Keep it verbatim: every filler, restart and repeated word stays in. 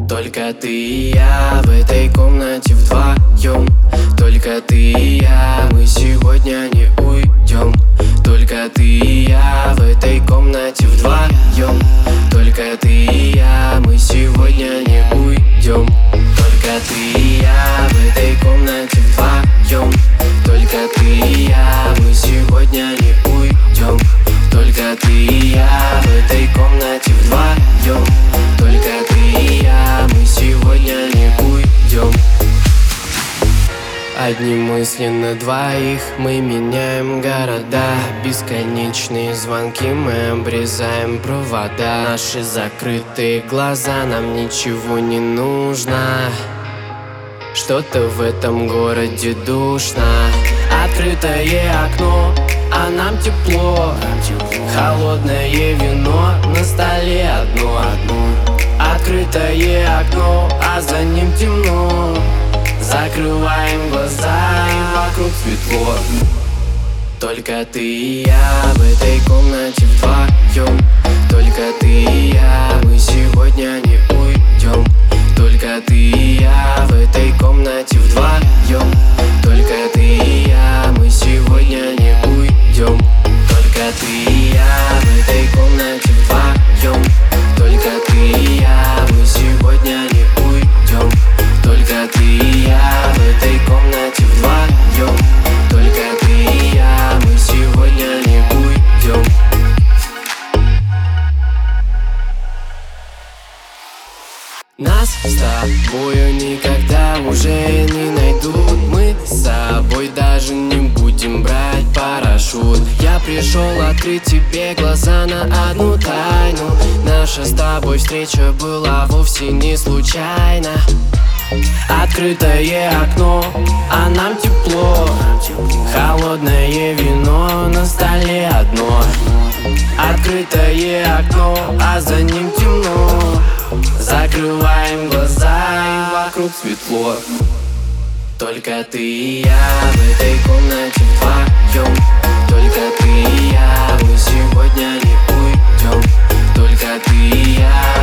Только ты и я в этой комнате вдвоем. Только ты и я, мы сегодня не уйдем. Только ты и я в этой комнате вдвоем. Только ты и я, мы сегодня не уйдем. Только ты и я в этой комнате вдвоем. Только ты и я, мы сегодня не уйдем. Только ты и я в этой комнате вдвоем. Только ты и я, мы сегодня не уйдем. Одни мысли на двоих, мы меняем города. Бесконечные звонки, мы обрезаем провода. Наши закрытые глаза, нам ничего не нужно. Что-то в этом городе душно. Открытое окно, а нам тепло. Холодное вино, на столе одно. Открытое окно, а за ним темно. Закрываем глаза, и вокруг светло. Только ты и я в этой комнате вдвоем. Только ты и я, мы сегодня не уйдем. Только ты и я в этой комнате вдвоем. Только ты и я, мы сегодня не уйдем. Только ты и я в этой комнате вдвоем. Только ты и я, мы сегодня не уйдем. Только ты и я в этой комнате вдвоем. Только ты и я, мы сегодня не уйдем. Нас с тобою никогда уже не найдут. Мы с собой даже не будем брать парашют. Я пришел открыть тебе глаза на одну тайну. Наша с тобой встреча была вовсе не случайна. Открытое окно, а нам тепло. Холодное вино, на столе одно. Открытое окно, а за ним темно. Закрываем глаза, и вокруг светло. Только ты и я в этой комнате вдвоем. Только ты и я, мы сегодня не уйдем. Только ты и я